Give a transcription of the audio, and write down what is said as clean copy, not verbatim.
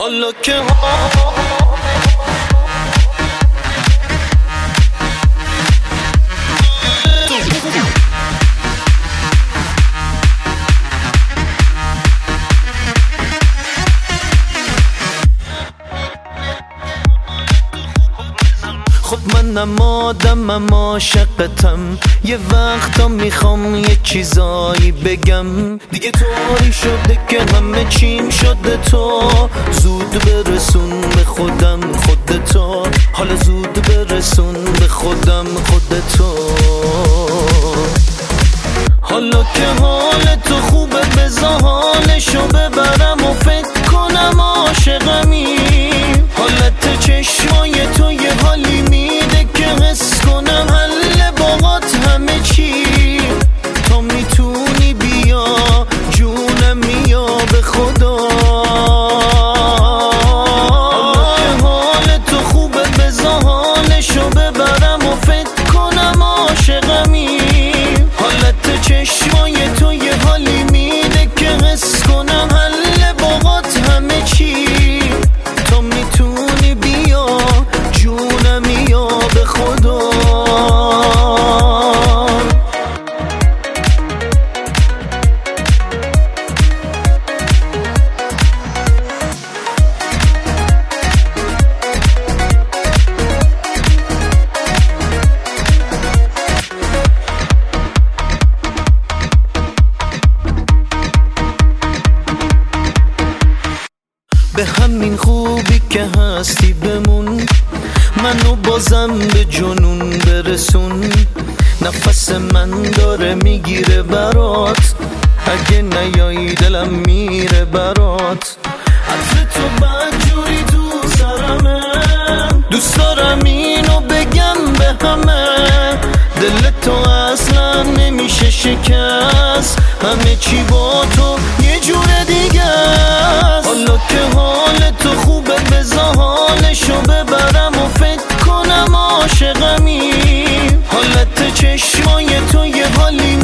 حالا که خب منم آدمم عاشقتم، یه وقتا میخوام یه چیزایی بگم. دیگه طوری شده که همه چیم شده تو، زود برسون به خودم خودتو، حالا زود برسون به خودم خودتو. حالا که حال تو خوبه بذار حالشو ببرم و فکر کنم عاشقمی. حالت چشمای تو یه حالی میده که حس کنم حل باقات همه چی. تو میتونی بیا جونم بیا به خدا. حالا که حال تو خوبه بذار حالشو ببرم و فکر کنم عاشقمی. حالت چشمای تو یه حالی میده که حس کنم حل باقات همه چی. تو میتونی بیا جونم یا به خدا. به همین خوبی که هستی بمون، منو بازم به جنون برسون. نفس من داره میگیره برات، اگه نیایی دلم میره برات. عطر تو بدجوری تو سرمه، دوست دارم اینو بگم به همه. دل تو اصلا نمیشه شکست، همه چی با تو یه جور دیگه است. حالا که حال تو خوبه بذار حالشو ببرم و فکر کنم عاشقمی. حالت چشمای تو یه حالی